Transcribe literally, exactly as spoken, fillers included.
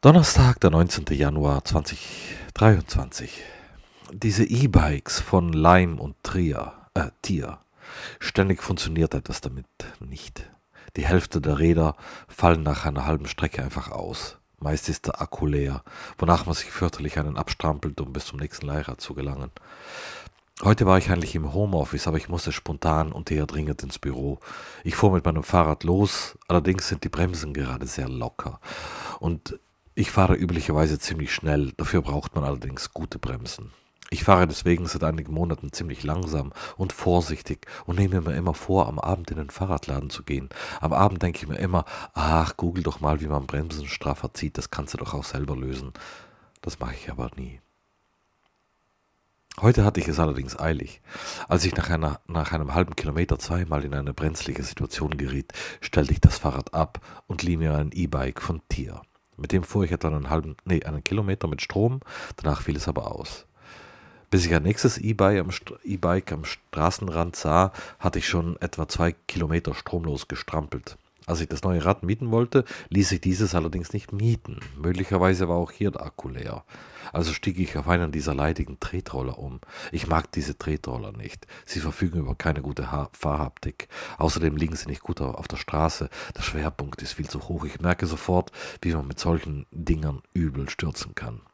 Donnerstag, der neunzehnte Januar zweitausenddreiundzwanzig. Diese E-Bikes von Lime und Trier, äh, Tier. Ständig funktioniert etwas damit nicht. Die Hälfte der Räder fallen nach einer halben Strecke einfach aus. Meist ist der Akku leer, wonach man sich fürchterlich einen abstrampelt, um bis zum nächsten Leihrad zu gelangen. Heute war ich eigentlich im Homeoffice, aber ich musste spontan und eher dringend ins Büro. Ich fuhr mit meinem Fahrrad los, allerdings sind die Bremsen gerade sehr locker. Und ich fahre üblicherweise ziemlich schnell, dafür braucht man allerdings gute Bremsen. Ich fahre deswegen seit einigen Monaten ziemlich langsam und vorsichtig und nehme mir immer vor, am Abend in den Fahrradladen zu gehen. Am Abend denke ich mir immer, ach, google doch mal, wie man Bremsen straffer zieht, das kannst du doch auch selber lösen. Das mache ich aber nie. Heute hatte ich es allerdings eilig. Als ich nach, einer, nach einem halben Kilometer zweimal in eine brenzlige Situation geriet, stellte ich das Fahrrad ab und lieh mir ein E-Bike von Tier. Mit dem fuhr ich etwa einen halben, nee, einen Kilometer mit Strom, danach fiel es aber aus. Bis ich ein nächstes E-Bike am, St- E-Bike am Straßenrand sah, hatte ich schon etwa zwei Kilometer stromlos gestrampelt. Als ich das neue Rad mieten wollte, ließ sich dieses allerdings nicht mieten. Möglicherweise war auch hier der Akku leer. Also stieg ich auf einen dieser leidigen Tretroller um. Ich mag diese Tretroller nicht. Sie verfügen über keine gute ha- Fahrhaptik. Außerdem liegen sie nicht gut au- auf der Straße. Der Schwerpunkt ist viel zu hoch. Ich merke sofort, wie man mit solchen Dingern übel stürzen kann.